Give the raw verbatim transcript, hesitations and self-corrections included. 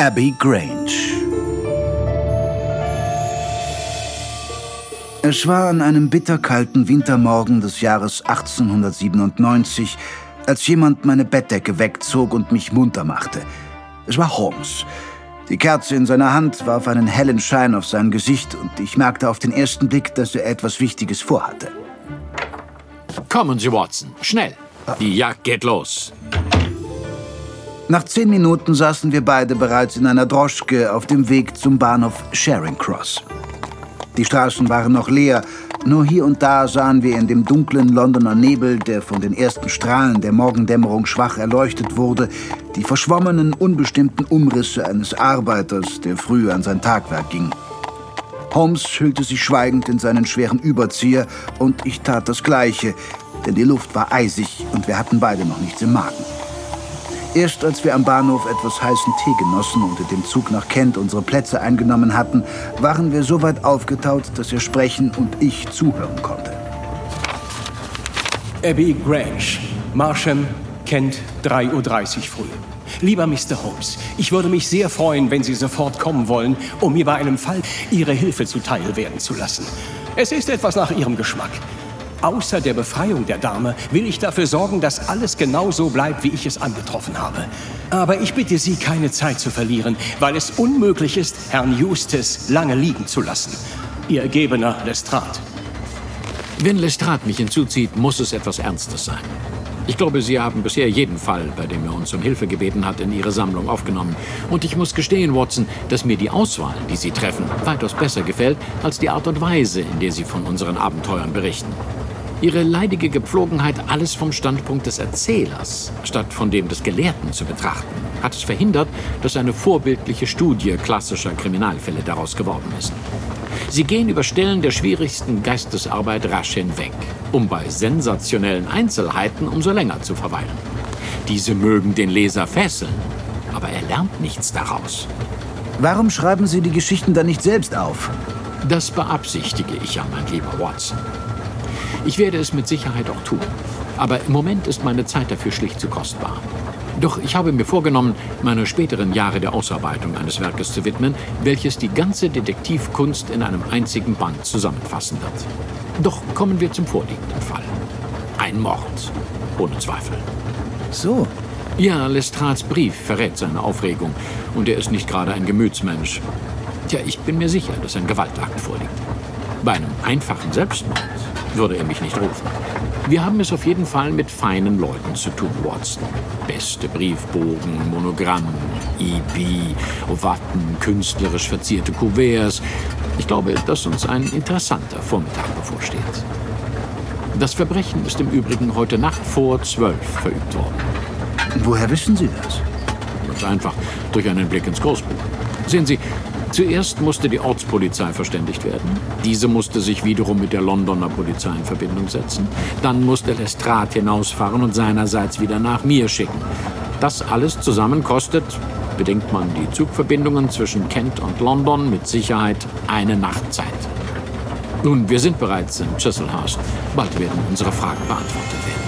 Abbey Grange. Es war an einem bitterkalten Wintermorgen des Jahres achtzehnhundertsiebenundneunzig, als jemand meine Bettdecke wegzog und mich munter machte. Es war Holmes. Die Kerze in seiner Hand warf einen hellen Schein auf sein Gesicht und ich merkte auf den ersten Blick, dass er etwas Wichtiges vorhatte. Kommen Sie, Watson, schnell. Die Jagd geht los. Nach zehn Minuten saßen wir beide bereits in einer Droschke auf dem Weg zum Bahnhof Charing Cross. Die Straßen waren noch leer, nur hier und da sahen wir in dem dunklen Londoner Nebel, der von den ersten Strahlen der Morgendämmerung schwach erleuchtet wurde, die verschwommenen, unbestimmten Umrisse eines Arbeiters, der früh an sein Tagwerk ging. Holmes hüllte sich schweigend in seinen schweren Überzieher und ich tat das Gleiche, denn die Luft war eisig und wir hatten beide noch nichts im Magen. Erst als wir am Bahnhof etwas heißen Tee genossen und in dem Zug nach Kent unsere Plätze eingenommen hatten, waren wir so weit aufgetaut, dass er sprechen und ich zuhören konnte. Abbey Grange, Marsham, Kent, drei Uhr dreißig früh. Lieber Mister Holmes, ich würde mich sehr freuen, wenn Sie sofort kommen wollen, um mir bei einem Fall Ihre Hilfe zuteil werden zu lassen. Es ist etwas nach Ihrem Geschmack. Außer der Befreiung der Dame will ich dafür sorgen, dass alles genau so bleibt, wie ich es angetroffen habe. Aber ich bitte Sie, keine Zeit zu verlieren, weil es unmöglich ist, Herrn Eustace lange liegen zu lassen. Ihr Ergebener Lestrade. Wenn Lestrade mich hinzuzieht, muss es etwas Ernstes sein. Ich glaube, Sie haben bisher jeden Fall, bei dem er uns um Hilfe gebeten hat, in Ihre Sammlung aufgenommen. Und ich muss gestehen, Watson, dass mir die Auswahl, die Sie treffen, weitaus besser gefällt, als die Art und Weise, in der Sie von unseren Abenteuern berichten. Ihre leidige Gepflogenheit, alles vom Standpunkt des Erzählers, statt von dem des Gelehrten zu betrachten, hat es verhindert, dass eine vorbildliche Studie klassischer Kriminalfälle daraus geworden ist. Sie gehen über Stellen der schwierigsten Geistesarbeit rasch hinweg, um bei sensationellen Einzelheiten umso länger zu verweilen. Diese mögen den Leser fesseln, aber er lernt nichts daraus. Warum schreiben Sie die Geschichten dann nicht selbst auf? Das beabsichtige ich ja, mein lieber Watson. Ich werde es mit Sicherheit auch tun. Aber im Moment ist meine Zeit dafür schlicht zu kostbar. Doch ich habe mir vorgenommen, meine späteren Jahre der Ausarbeitung eines Werkes zu widmen, welches die ganze Detektivkunst in einem einzigen Band zusammenfassen wird. Doch kommen wir zum vorliegenden Fall. Ein Mord, ohne Zweifel. So? Ja, Lestrades Brief verrät seine Aufregung und er ist nicht gerade ein Gemütsmensch. Tja, ich bin mir sicher, dass ein Gewaltakt vorliegt. Bei einem einfachen Selbstmord würde er mich nicht rufen. Wir haben es auf jeden Fall mit feinen Leuten zu tun, Watson. Beste Briefbogen, Monogramm, E B, Wappen, künstlerisch verzierte Kuverts. Ich glaube, dass uns ein interessanter Vormittag bevorsteht. Das Verbrechen ist im Übrigen heute Nacht vor zwölf verübt worden. Woher wissen Sie das? Ganz einfach, durch einen Blick ins Kursbuch. Sehen Sie, zuerst musste die Ortspolizei verständigt werden. Diese musste sich wiederum mit der Londoner Polizei in Verbindung setzen. Dann musste Lestrade hinausfahren und seinerseits wieder nach mir schicken. Das alles zusammen kostet, bedenkt man die Zugverbindungen zwischen Kent und London, mit Sicherheit eine Nachtzeit. Nun, wir sind bereits in Chislehurst. Bald werden unsere Fragen beantwortet werden.